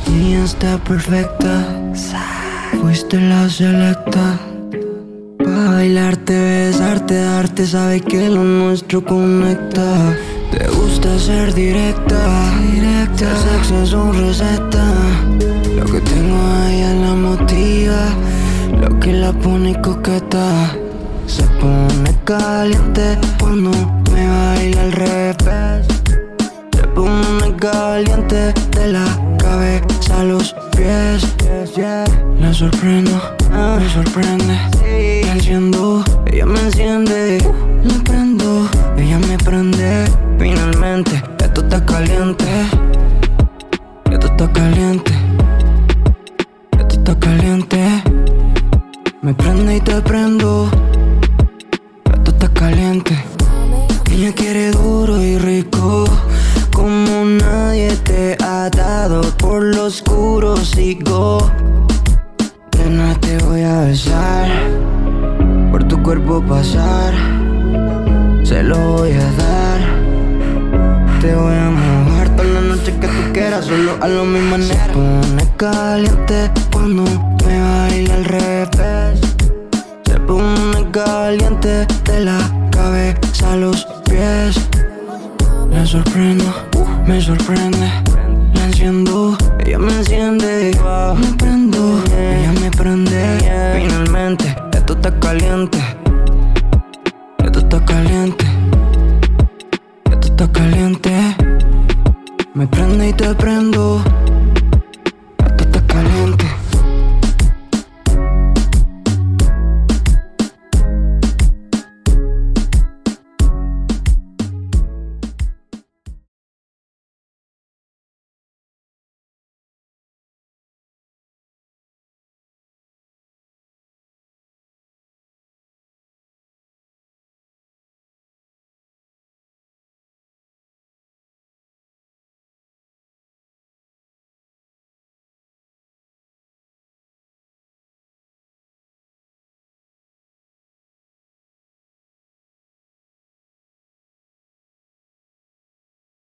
Niña está perfecta, fuiste la selecta. Pa' bailarte, besarte, darte, sabe que lo nuestro conecta. Te gusta ser directa, el sexo es su receta. Lo que tengo a ella la motiva, lo que la pone coqueta. Se pone caliente cuando me baila al revés. Se pone caliente de la cabeza a los pies. La sorprendo, me sorprende. La enciendo, ella me enciende. La prendo, ella me prende. Finalmente, esto está caliente. Esto está caliente. Esto está caliente. Me prende y te prendo. Esto está caliente. Ella quiere duro y rico, como nadie te ha dado. Por lo oscuro sigo. Nena, te voy a besar, por tu cuerpo pasar. Se lo voy a dar. Te voy a mojar toda la noche que tú quieras, solo a mi manera. Se pone caliente cuando me baila al revés. Se pone caliente de la cabeza a los pies. La sorprendo, me sorprende. La enciendo, ella me enciende. Me prendo, ella me prende. Finalmente, esto está caliente. Esto está caliente. Esto está caliente. Me prende y te prendo.